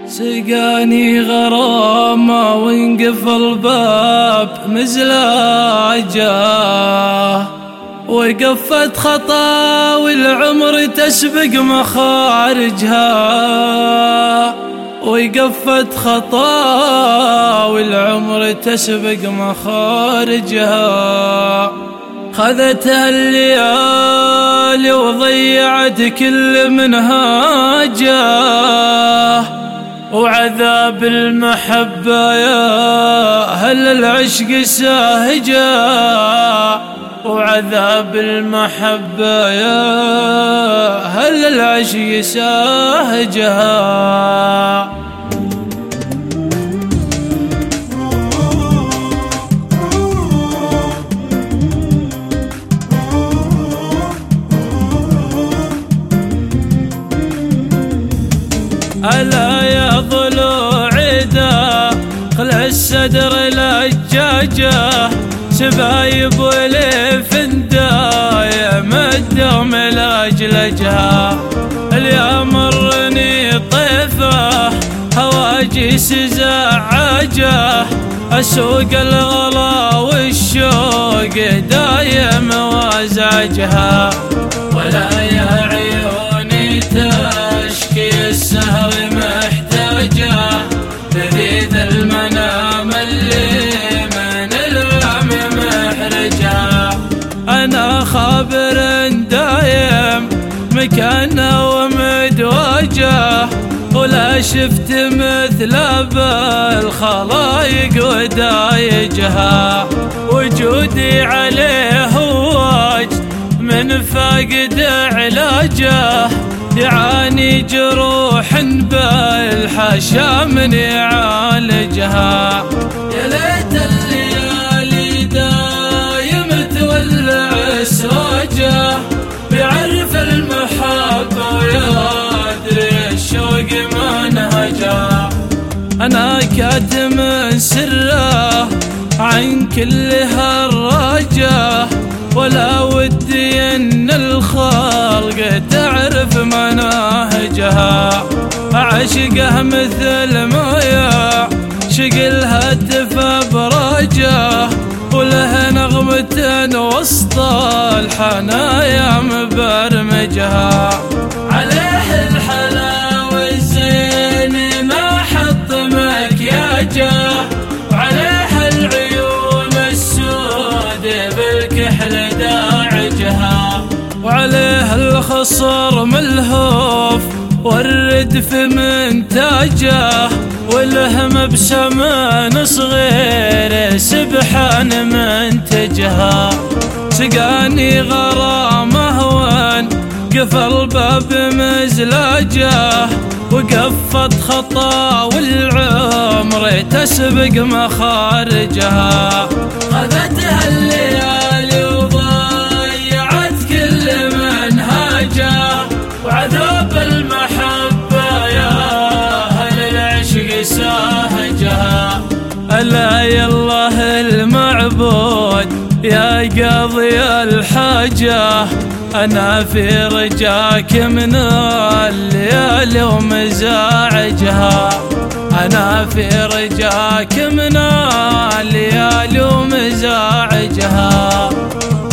سقاني غرامة وانقفل باب مزلاجه، وقفت خطاوي العمر تسبق مخارجها، وقفت خطاوي العمر تسبق مخارجها. خذتها الليالي وضيعت كل منهاجه، وعذاب المحبة يا هل العشق ساهجه، وعذاب المحبة يا هل العشق ساهجها. ألا يا ضلوع عدا خلع الصدر لجاجه، سبايب والفندا مدهم لاجلجها. اليا مرني طيفه هواجس زعاجه، اسوق الغلا والشوق دايم وازعجها. ولا يا عيوني تشكي السهر محتاجه، لذيذ المنام اللي من الوهم محرجه. انا خابر دايم مكانه ومدواجه، ولا شفت مثله بالخلايق ودايجها. وجودي عليه واجد من فاقد علاجه، يعاني جروح بالحشا من يعالجها. يا ليت الليالي دايم تولع سراجه، بيعرف المحبة ويدري الشوق منهجه. أنا كاتم سره عن كل هالرجه، ولا ودي ان الخلق تعرف مناهجها. عشقه مثل ما يعشق الهتف برجه، وله نغمة وسط الحنايا مبرمجها. عليه الحلاوة الزين ما حط مكياجه، وعليه العيون السود بالكحل داعجها. وعليه الخصر ملهوف والردف من تاجه، والهم بسمن صغير سبحان منتجها. سقاني غرامه وان قفل باب مزلاجه، وقفت خطاوي العمر تسبق مخارجها. خذتها الليالي وضيعت كل منهاجه، وعذاب المحبة يا هل العشق ساهجها. ألا يا الله المعبود يا قاضي الحاجة، أنا في رجاك من الليالي ومزاعجها. أنا في رجاك من الليالي ومزاعجها.